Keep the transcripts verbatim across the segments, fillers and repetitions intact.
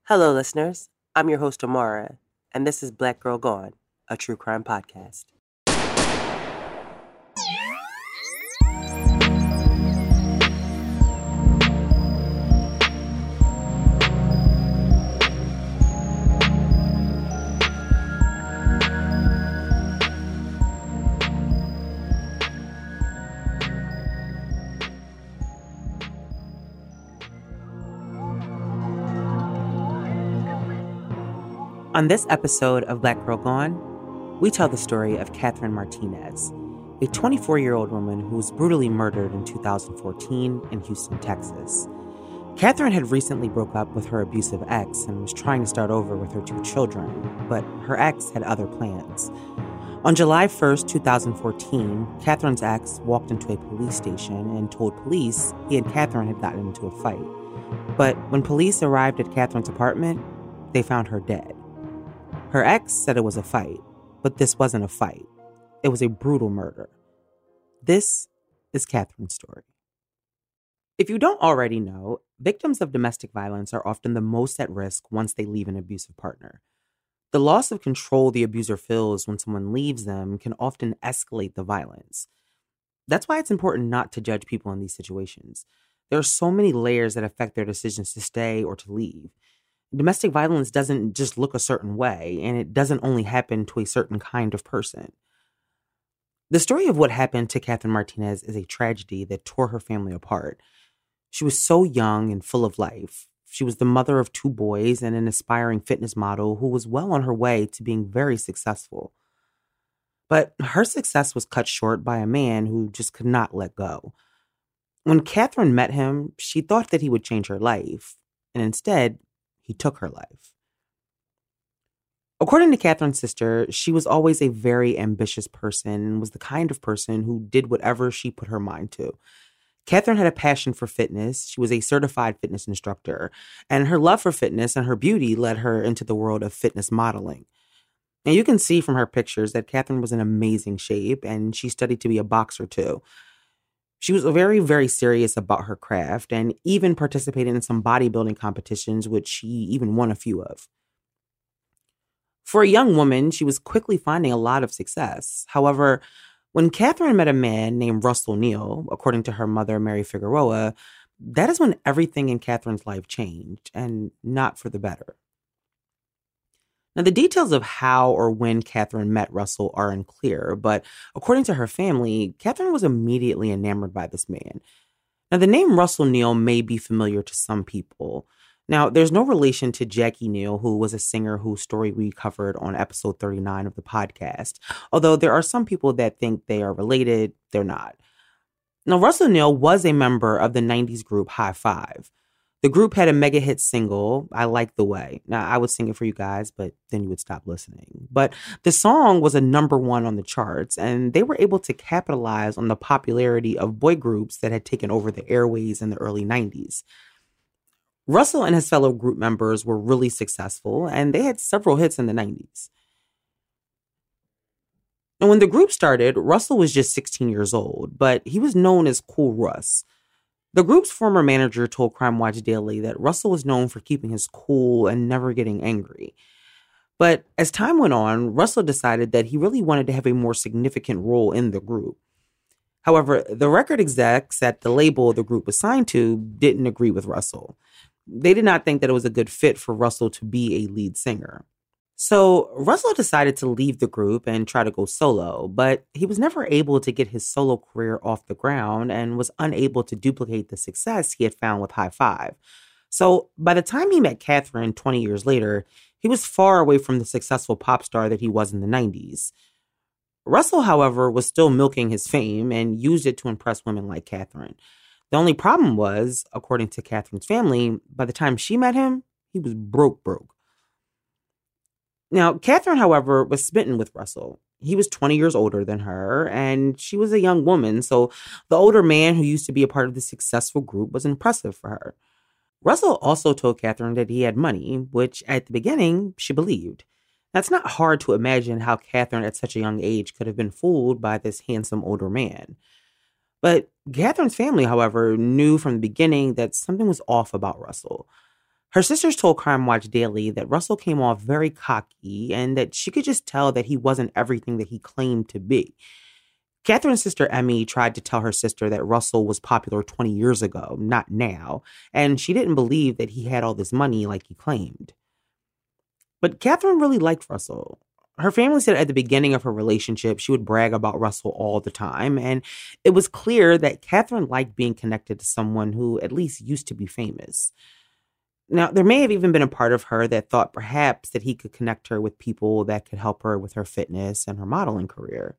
Hello, listeners. I'm your host, Amara, and this is Black Girl Gone, a true crime podcast. On this episode of Black Girl Gone, we tell the story of Catherine Martinez, a twenty-four-year-old woman who was brutally murdered in two thousand fourteen in Houston, Texas. Catherine had recently broke up with her abusive ex and was trying to start over with her two children, but her ex had other plans. On July first, twenty fourteen, Catherine's ex walked into a police station and told police he and Catherine had gotten into a fight. But when police arrived at Catherine's apartment, they found her dead. Her ex said it was a fight, but this wasn't a fight. It was a brutal murder. This is Catherine's story. If you don't already know, victims of domestic violence are often the most at risk once they leave an abusive partner. The loss of control the abuser feels when someone leaves them can often escalate the violence. That's why it's important not to judge people in these situations. There are so many layers that affect their decisions to stay or to leave. Domestic violence doesn't just look a certain way, and it doesn't only happen to a certain kind of person. The story of what happened to Catherine Martinez is a tragedy that tore her family apart. She was so young and full of life. She was the mother of two boys and an aspiring fitness model who was well on her way to being very successful. But her success was cut short by a man who just could not let go. When Catherine met him, she thought that he would change her life, and instead, he took her life. According to Catherine's sister, she was always a very ambitious person and was the kind of person who did whatever she put her mind to. Catherine had a passion for fitness. She was a certified fitness instructor, and her love for fitness and her beauty led her into the world of fitness modeling. And you can see from her pictures that Catherine was in amazing shape, and she studied to be a boxer too. She was very, very serious about her craft and even participated in some bodybuilding competitions, which she even won a few of. For a young woman, she was quickly finding a lot of success. However, when Catherine met a man named Russell Neal, according to her mother, Mary Figueroa, that is when everything in Catherine's life changed, and not for the better. Now, the details of how or when Catherine met Russell are unclear, but according to her family, Catherine was immediately enamored by this man. Now, the name Russell Neal may be familiar to some people. Now, there's no relation to Jackie Neal, who was a singer whose story we covered on episode thirty-nine of the podcast. Although there are some people that think they are related, they're not. Now, Russell Neal was a member of the nineties group High Five. The group had a mega hit single, I Like the Way. Now, I would sing it for you guys, but then you would stop listening. But the song was a number one on the charts, and they were able to capitalize on the popularity of boy groups that had taken over the airways in the early nineties. Russell and his fellow group members were really successful, and they had several hits in the nineties. And when the group started, Russell was just sixteen years old, but he was known as Cool Russ. The group's former manager told Crime Watch Daily that Russell was known for keeping his cool and never getting angry. But as time went on, Russell decided that he really wanted to have a more significant role in the group. However, the record execs at the label the group was signed to didn't agree with Russell. They did not think that it was a good fit for Russell to be a lead singer. So Russell decided to leave the group and try to go solo, but he was never able to get his solo career off the ground and was unable to duplicate the success he had found with High Five. So by the time he met Catherine twenty years later, he was far away from the successful pop star that he was in the nineties. Russell, however, was still milking his fame and used it to impress women like Catherine. The only problem was, according to Catherine's family, by the time she met him, he was broke broke. Now, Catherine, however, was smitten with Russell. He was twenty years older than her, and she was a young woman, so the older man who used to be a part of the successful group was impressive for her. Russell also told Catherine that he had money, which at the beginning she believed. Now, it's not hard to imagine how Catherine at such a young age could have been fooled by this handsome older man. But Catherine's family, however, knew from the beginning that something was off about Russell. Her sisters told Crime Watch Daily that Russell came off very cocky and that she could just tell that he wasn't everything that he claimed to be. Catherine's sister Emmy tried to tell her sister that Russell was popular twenty years ago, not now, and she didn't believe that he had all this money like he claimed. But Catherine really liked Russell. Her family said at the beginning of her relationship, she would brag about Russell all the time, and it was clear that Catherine liked being connected to someone who at least used to be famous. Now, there may have even been a part of her that thought perhaps that he could connect her with people that could help her with her fitness and her modeling career.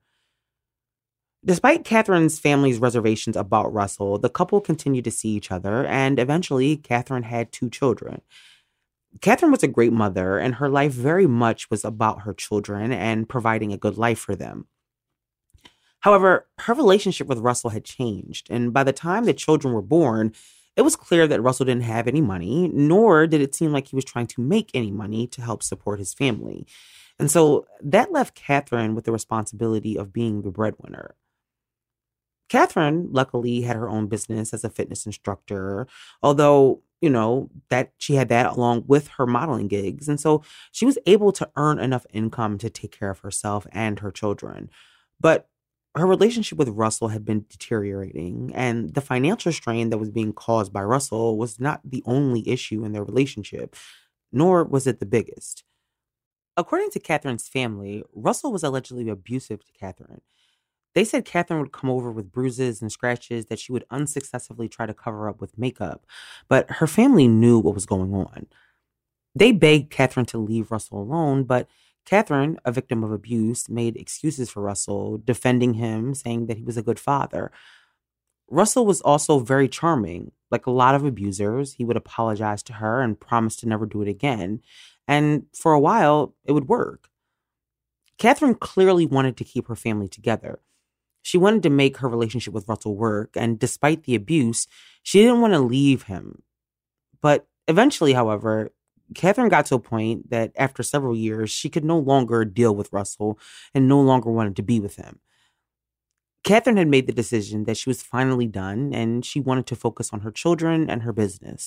Despite Catherine's family's reservations about Russell, the couple continued to see each other, and eventually Catherine had two children. Catherine was a great mother, and her life very much was about her children and providing a good life for them. However, her relationship with Russell had changed, and by the time the children were born, it was clear that Russell didn't have any money, nor did it seem like he was trying to make any money to help support his family. And so that left Catherine with the responsibility of being the breadwinner. Catherine, luckily, had her own business as a fitness instructor, although, you know, that she had that along with her modeling gigs. And so she was able to earn enough income to take care of herself and her children. But her relationship with Russell had been deteriorating, and the financial strain that was being caused by Russell was not the only issue in their relationship, nor was it the biggest. According to Catherine's family, Russell was allegedly abusive to Catherine. They said Catherine would come over with bruises and scratches that she would unsuccessfully try to cover up with makeup, but her family knew what was going on. They begged Catherine to leave Russell alone, but Catherine, a victim of abuse, made excuses for Russell, defending him, saying that he was a good father. Russell was also very charming. Like a lot of abusers, he would apologize to her and promise to never do it again. And for a while, it would work. Catherine clearly wanted to keep her family together. She wanted to make her relationship with Russell work, and despite the abuse, she didn't want to leave him. But eventually, however, Catherine got to a point that after several years, she could no longer deal with Russell and no longer wanted to be with him. Catherine had made the decision that she was finally done, and she wanted to focus on her children and her business.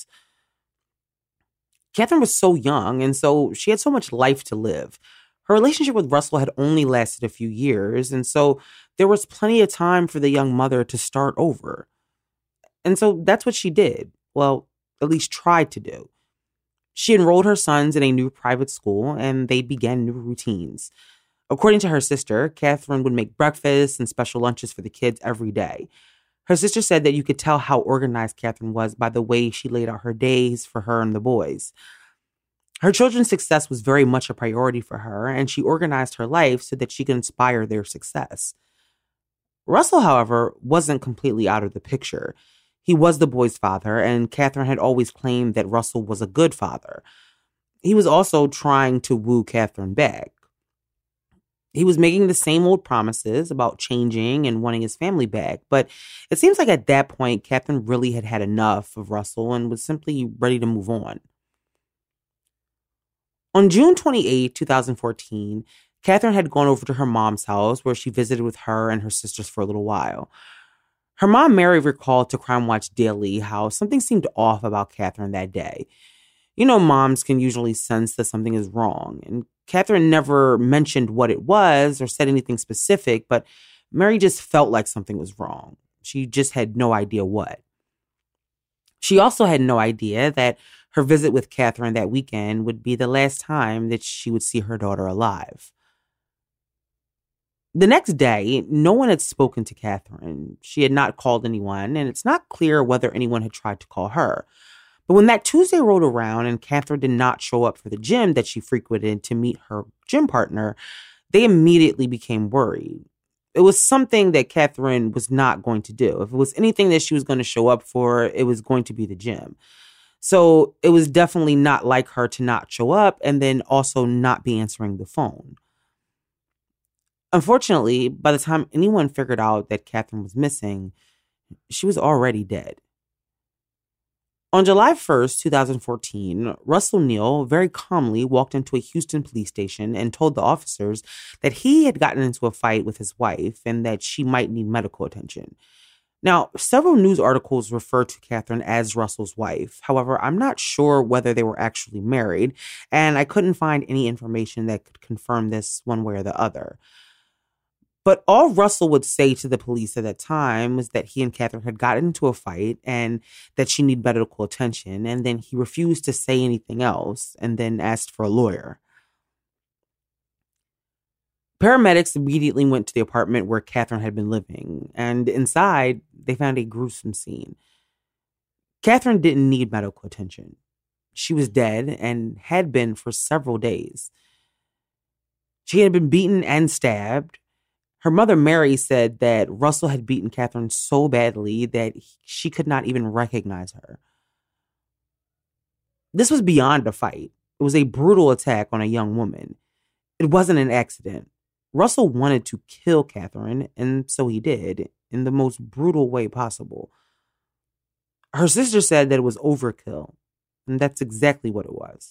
Catherine was so young, and so she had so much life to live. Her relationship with Russell had only lasted a few years, and so there was plenty of time for the young mother to start over. And so that's what she did. Well, at least tried to do. She enrolled her sons in a new private school, and they began new routines. According to her sister, Catherine would make breakfast and special lunches for the kids every day. Her sister said that you could tell how organized Catherine was by the way she laid out her days for her and the boys. Her children's success was very much a priority for her, and she organized her life so that she could inspire their success. Russell, however, wasn't completely out of the picture. He was the boy's father, and Catherine had always claimed that Russell was a good father. He was also trying to woo Catherine back. He was making the same old promises about changing and wanting his family back, but it seems like at that point, Catherine really had had enough of Russell and was simply ready to move on. On June twenty-eighth, twenty fourteen, Catherine had gone over to her mom's house where she visited with her and her sisters for a little while. Her mom, Mary, recalled to Crime Watch Daily how something seemed off about Catherine that day. You know, moms can usually sense that something is wrong, and Catherine never mentioned what it was or said anything specific, but Mary just felt like something was wrong. She just had no idea what. She also had no idea that her visit with Catherine that weekend would be the last time that she would see her daughter alive. The next day, no one had spoken to Catherine. She had not called anyone, and it's not clear whether anyone had tried to call her. But when that Tuesday rolled around and Catherine did not show up for the gym that she frequented to meet her gym partner, they immediately became worried. It was something that Catherine was not going to do. If it was anything that she was going to show up for, it was going to be the gym. So it was definitely not like her to not show up and then also not be answering the phone. Unfortunately, by the time anyone figured out that Catherine was missing, she was already dead. On July first, twenty fourteen, Russell Neal very calmly walked into a Houston police station and told the officers that he had gotten into a fight with his wife and that she might need medical attention. Now, several news articles refer to Catherine as Russell's wife. However, I'm not sure whether they were actually married, and I couldn't find any information that could confirm this one way or the other. But all Russell would say to the police at that time was that he and Catherine had gotten into a fight and that she needed medical attention, and then he refused to say anything else and then asked for a lawyer. Paramedics immediately went to the apartment where Catherine had been living, and inside, they found a gruesome scene. Catherine didn't need medical attention. She was dead and had been for several days. She had been beaten and stabbed. Her mother, Mary, said that Russell had beaten Catherine so badly that she could not even recognize her. This was beyond a fight. It was a brutal attack on a young woman. It wasn't an accident. Russell wanted to kill Catherine, and so he did, in the most brutal way possible. Her sister said that it was overkill, and that's exactly what it was.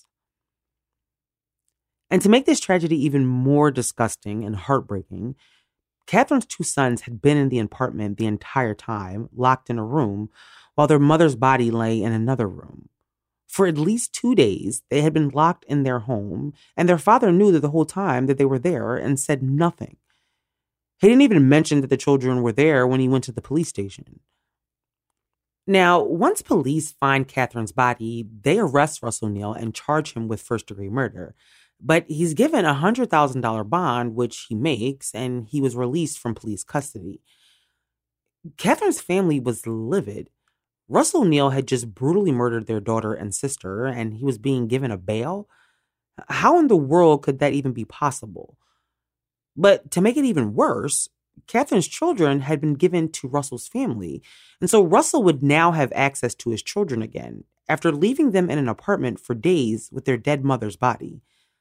And to make this tragedy even more disgusting and heartbreaking, Catherine's two sons had been in the apartment the entire time, locked in a room, while their mother's body lay in another room. For at least two days, they had been locked in their home, and their father knew that the whole time that they were there and said nothing. He didn't even mention that the children were there when he went to the police station. Now, once police find Catherine's body, they arrest Russell Neal and charge him with first-degree murder. But he's given a one hundred thousand dollars bond, which he makes, and he was released from police custody. Catherine's family was livid. Russell Neal had just brutally murdered their daughter and sister, and he was being given a bail? How in the world could that even be possible? But to make it even worse, Catherine's children had been given to Russell's family, and so Russell would now have access to his children again, after leaving them in an apartment for days with their dead mother's body.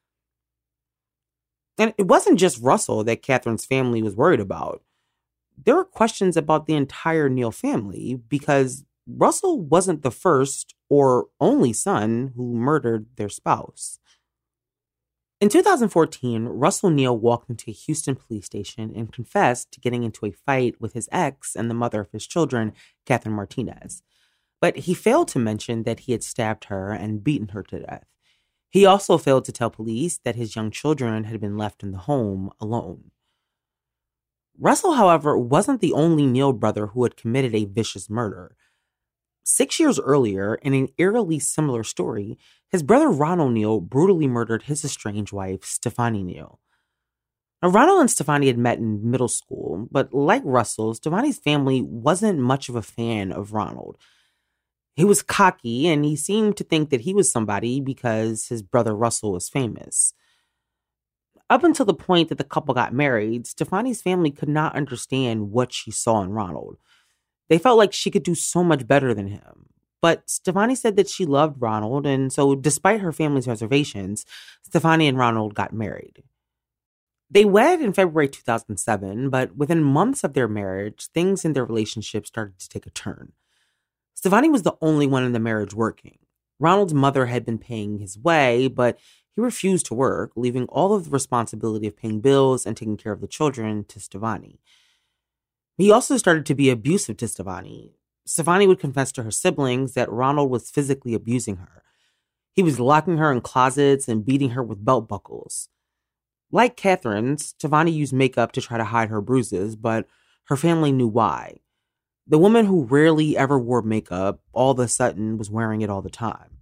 And it wasn't just Russell that Catherine's family was worried about. There were questions about the entire Neal family, because Russell wasn't the first or only son who murdered their spouse. In two thousand fourteen, Russell Neal walked into a Houston police station and confessed to getting into a fight with his ex and the mother of his children, Catherine Martinez. But he failed to mention that he had stabbed her and beaten her to death. He also failed to tell police that his young children had been left in the home alone. Russell, however, wasn't the only Neal brother who had committed a vicious murder. Six years earlier, in an eerily similar story, his brother Ronald Neal brutally murdered his estranged wife, Stefani Neal. Now, Ronald and Stefani had met in middle school, but like Russell, Stefani's family wasn't much of a fan of Ronald. He was cocky, and he seemed to think that he was somebody because his brother Russell was famous. Up until the point that the couple got married, Stefani's family could not understand what she saw in Ronald. They felt like she could do so much better than him. But Stefani said that she loved Ronald, and so despite her family's reservations, Stefani and Ronald got married. They wed in February two thousand seven, but within months of their marriage, things in their relationship started to take a turn. Stefani was the only one in the marriage working. Ronald's mother had been paying his way, but he refused to work, leaving all of the responsibility of paying bills and taking care of the children to Stefani. He also started to be abusive to Stefani. Stefani would confess to her siblings that Ronald was physically abusing her. He was locking her in closets and beating her with belt buckles. Like Catherine, Stefani used makeup to try to hide her bruises, but her family knew why. The woman who rarely ever wore makeup all of a sudden was wearing it all the time.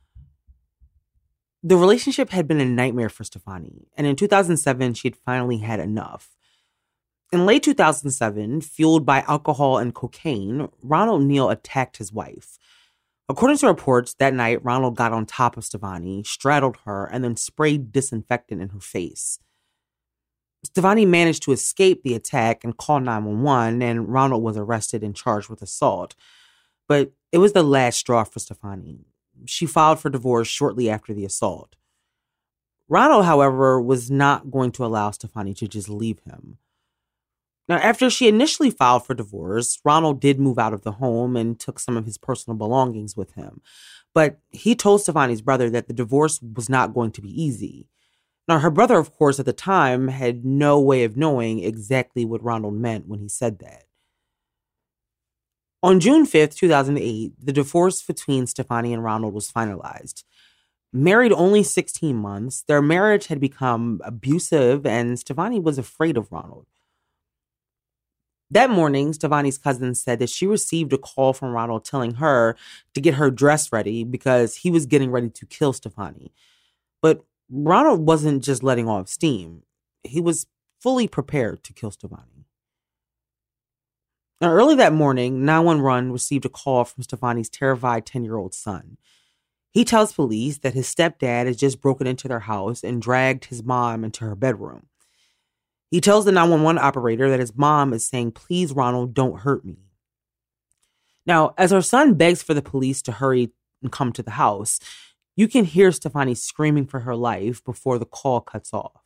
The relationship had been a nightmare for Stefani, and in two thousand seven, she had finally had enough. In late two thousand seven, fueled by alcohol and cocaine, Ronald Neal attacked his wife. According to reports, that night, Ronald got on top of Stefani, straddled her, and then sprayed disinfectant in her face. Stefani managed to escape the attack and call nine one one, and Ronald was arrested and charged with assault. But it was the last straw for Stefani. She filed for divorce shortly after the assault. Ronald, however, was not going to allow Stefani to just leave him. Now, after she initially filed for divorce, Ronald did move out of the home and took some of his personal belongings with him. But he told Stefani's brother that the divorce was not going to be easy. Now, her brother, of course, at the time had no way of knowing exactly what Ronald meant when he said that. On June fifth, two thousand eight, the divorce between Stefani and Ronald was finalized. Married only sixteen months, their marriage had become abusive and Stefani was afraid of Ronald. That morning, Stefani's cousin said that she received a call from Ronald telling her to get her dress ready because he was getting ready to kill Stefani. But Ronald wasn't just letting off steam. He was fully prepared to kill Stefani. Now, early that morning, nine one one received a call from Stefani's terrified ten-year-old son. He tells police that his stepdad has just broken into their house and dragged his mom into her bedroom. He tells the nine one one operator that his mom is saying, "Please, Ronald, don't hurt me." Now, as her son begs for the police to hurry and come to the house, you can hear Stefani screaming for her life before the call cuts off.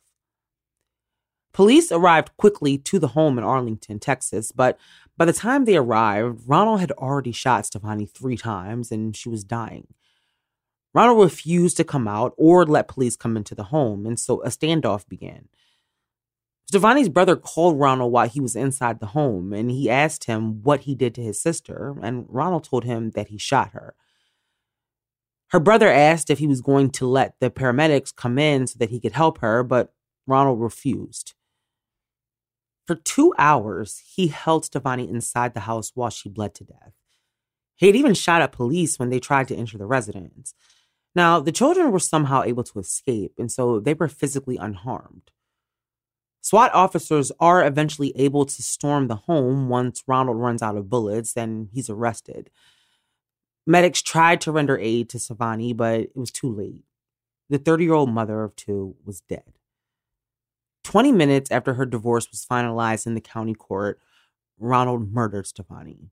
Police arrived quickly to the home in Arlington, Texas, but by the time they arrived, Ronald had already shot Stefani three times and she was dying. Ronald refused to come out or let police come into the home, and so a standoff began. Stefani's brother called Ronald while he was inside the home, and he asked him what he did to his sister, and Ronald told him that he shot her. Her brother asked if he was going to let the paramedics come in so that he could help her, but Ronald refused. For two hours, he held Stefani inside the house while she bled to death. He had even shot at police when they tried to enter the residence. Now, the children were somehow able to escape, and so they were physically unharmed. SWAT officers are eventually able to storm the home once Ronald runs out of bullets, and he's arrested. Medics tried to render aid to Stefani, but it was too late. The thirty-year-old mother of two was dead. Twenty minutes after her divorce was finalized in the county court, Ronald murdered Stefani.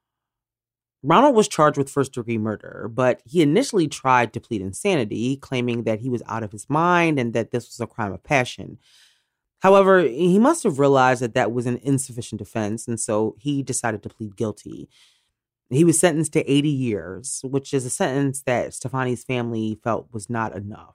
Ronald was charged with first-degree murder, but he initially tried to plead insanity, claiming that he was out of his mind and that this was a crime of passion. However, he must have realized that that was an insufficient defense, and so he decided to plead guilty. He was sentenced to eighty years, which is a sentence that Stefani's family felt was not enough.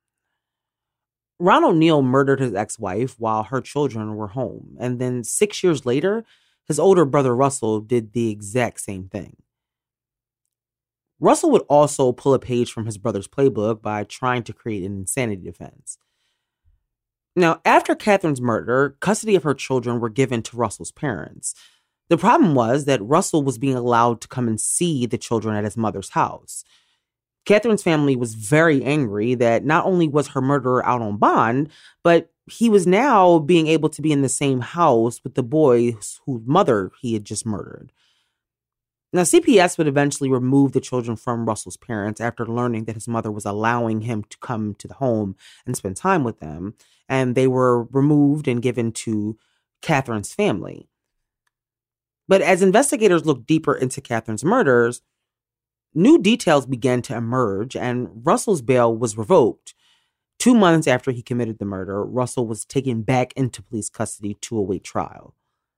Ronald Neal murdered his ex-wife while her children were home, and then six years later, his older brother Russell did the exact same thing. Russell would also pull a page from his brother's playbook by trying to create an insanity defense. Now, after Catherine's murder, custody of her children were given to Russell's parents. The problem was that Russell was being allowed to come and see the children at his mother's house. Catherine's family was very angry that not only was her murderer out on bond, but he was now being able to be in the same house with the boy whose mother he had just murdered. Now, C P S would eventually remove the children from Russell's parents after learning that his mother was allowing him to come to the home and spend time with them, and they were removed and given to Catherine's family. But as investigators looked deeper into Catherine's murders, new details began to emerge, and Russell's bail was revoked. Two months after he committed the murder, Russell was taken back into police custody to await trial.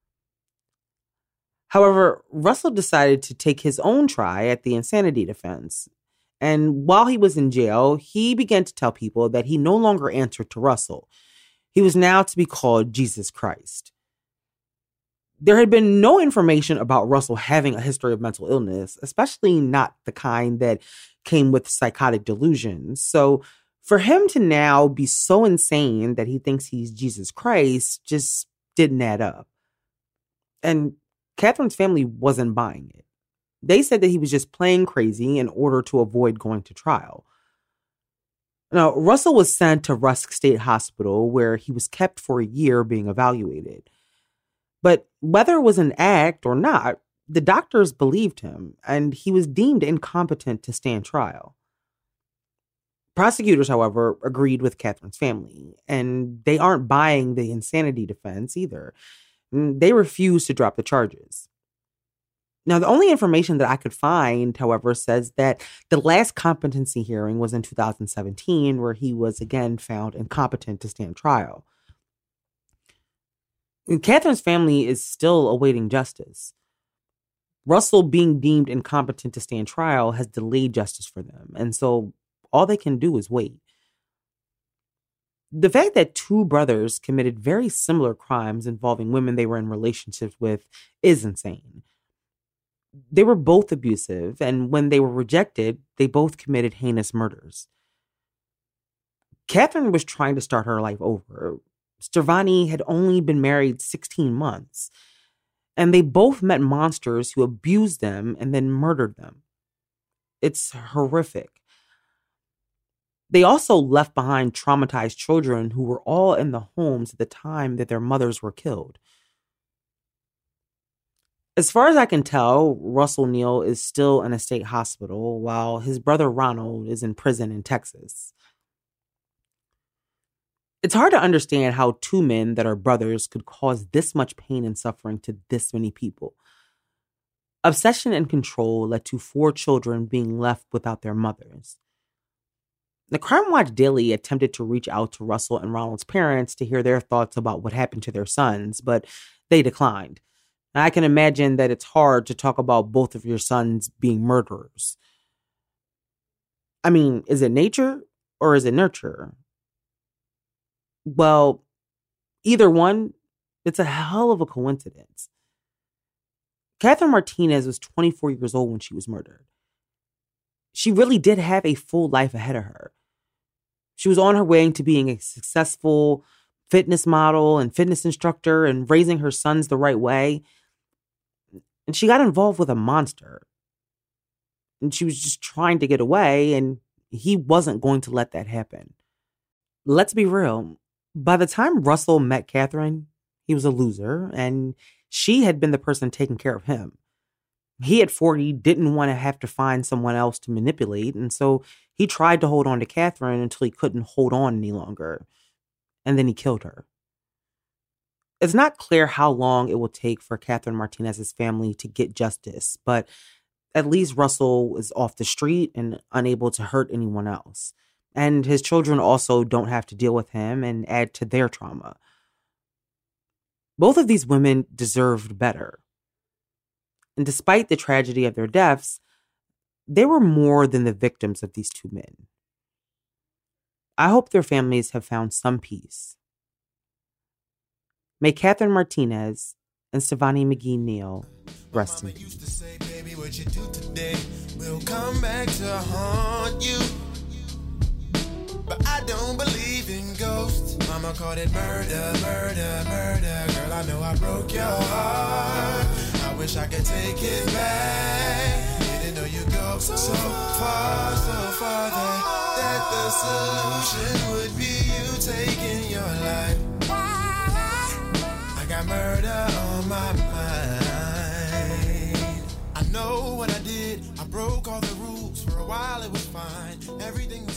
However, Russell decided to take his own try at the insanity defense. And while he was in jail, he began to tell people that he no longer answered to Russell. He was now to be called Jesus Christ. There had been no information about Russell having a history of mental illness, especially not the kind that came with psychotic delusions. So for him to now be so insane that he thinks he's Jesus Christ just didn't add up. And Catherine's family wasn't buying it. They said that he was just playing crazy in order to avoid going to trial. Now, Russell was sent to Rusk State Hospital, where he was kept for a year being evaluated. But whether it was an act or not, the doctors believed him, and he was deemed incompetent to stand trial. Prosecutors, however, agreed with Catherine's family, and they aren't buying the insanity defense either. They refused to drop the charges. Now, the only information that I could find, however, says that the last competency hearing was in two thousand seventeen, where he was again found incompetent to stand trial. And Catherine's family is still awaiting justice. Russell being deemed incompetent to stand trial has delayed justice for them, and so all they can do is wait. The fact that two brothers committed very similar crimes involving women they were in relationships with is insane. They were both abusive, and when they were rejected, they both committed heinous murders. Catherine was trying to start her life over. Stavani had only been married sixteen months, and they both met monsters who abused them and then murdered them. It's horrific. They also left behind traumatized children who were all in the homes at the time that their mothers were killed. As far as I can tell, Russell Neal is still in a state hospital while his brother Ronald is in prison in Texas. It's hard to understand how two men that are brothers could cause this much pain and suffering to this many people. Obsession and control led to four children being left without their mothers. The Crime Watch Daily attempted to reach out to Russell and Ronald's parents to hear their thoughts about what happened to their sons, but they declined. And I can imagine that it's hard to talk about both of your sons being murderers. I mean, is it nature or is it nurture? Well, either one, it's a hell of a coincidence. Catherine Martinez was twenty-four years old when she was murdered. She really did have a full life ahead of her. She was on her way into being a successful fitness model and fitness instructor and raising her sons the right way. And she got involved with a monster. And she was just trying to get away, and he wasn't going to let that happen. Let's be real. By the time Russell met Catherine, he was a loser, and she had been the person taking care of him. He at forty didn't want to have to find someone else to manipulate, and so he tried to hold on to Catherine until he couldn't hold on any longer. And then he killed her. It's not clear how long it will take for Catherine Martinez's family to get justice, but at least Russell is off the street and unable to hurt anyone else. And his children also don't have to deal with him and add to their trauma. Both of these women deserved better. And despite the tragedy of their deaths, they were more than the victims of these two men. I hope their families have found some peace. May Catherine Martinez and Stavani McGee Neal rest in peace. We'll come back to haunt you. But I don't believe in ghosts. Mama called it murder, murder, murder. Girl, I know I broke your heart. I wish I could take it back. Didn't know you go so far, so far that, that the solution would be you taking your life. I got murder on my mind. I know what I did. I broke all the rules. For a while it was fine. Everything